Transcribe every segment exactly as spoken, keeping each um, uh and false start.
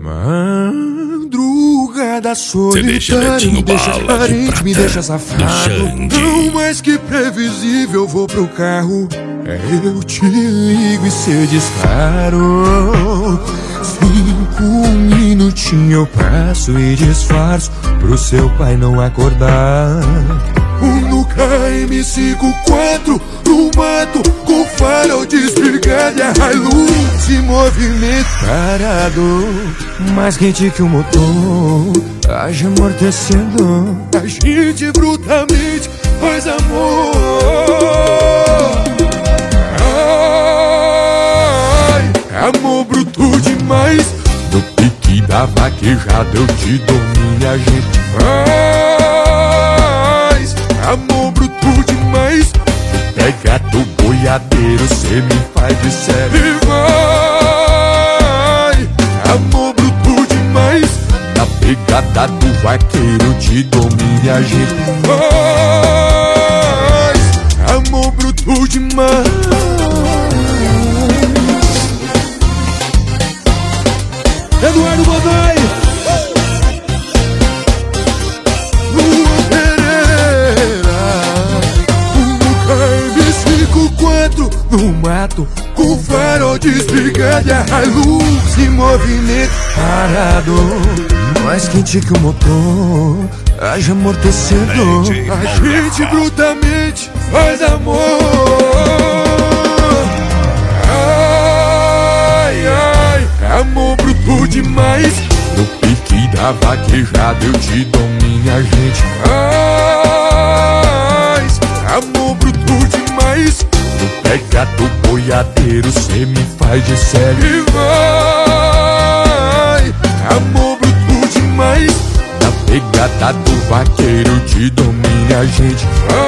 Madrugada solitária, me deixa carente, me deixa safado. Não mais que previsível, vou pro carro. Eu te ligo e cê disparo. Cinco minutinhos eu passo e disfarço pro seu pai não acordar. No K M cinquenta e quatro, no mato, com farol desligado e a Hilux em movimento parado. Mais quente que o motor, haja amortecendo. A gente brutamente faz amor. Ai, amor bruto demais. No pique da vaquejada eu te dou minha gente. Faz amor bruto demais. Pega do boiadeiro, cê me faz de sério. E vai, amor bruto demais. Na pegada do vaqueiro te dou minha gente. Faz amor bruto demais. Eduardo Godoy, Lua Pereira. No K M cinquenta e quatro, no mato, com farol desligado e a Hilux em movimento parado. Mais quente que o motor, haja amortecendo. A gente brutamente faz amor. Ai, ai, amor bruto demais. No pique da vaquejada eu te dou minha gente. Faz amor bruto demais. No pega do boiadeiro cê me faz de sério. E vai, amor bruto demais. Na pegada do vaqueiro te dou minha gente.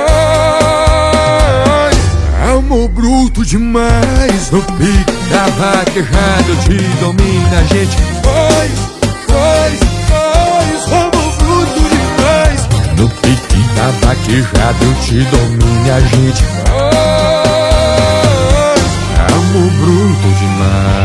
Faz amor bruto demais. No pique da vaquejada eu te dou minha gente. Faz, faz, faz amor bruto demais. No pique da vaquejada eu te dou minha gente. Faz amor bruto demais.